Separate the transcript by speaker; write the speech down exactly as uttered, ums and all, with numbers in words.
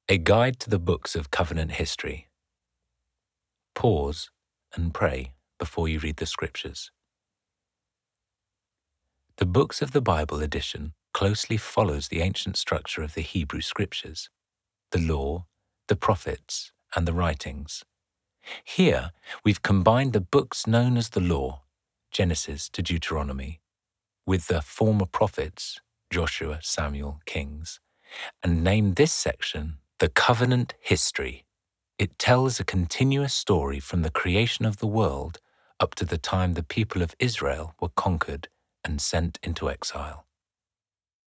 Speaker 1: A guide to the books of covenant history. Pause and pray before you read the scriptures. The Books of the Bible edition closely follows the ancient structure of the Hebrew scriptures, the law, the prophets, and the writings. Here, we've combined the books known as the law, Genesis to Deuteronomy, with the former prophets, Joshua, Samuel, Kings, and named this section the Covenant History. It tells a continuous story from the creation of the world up to the time the people of Israel were conquered and sent into exile.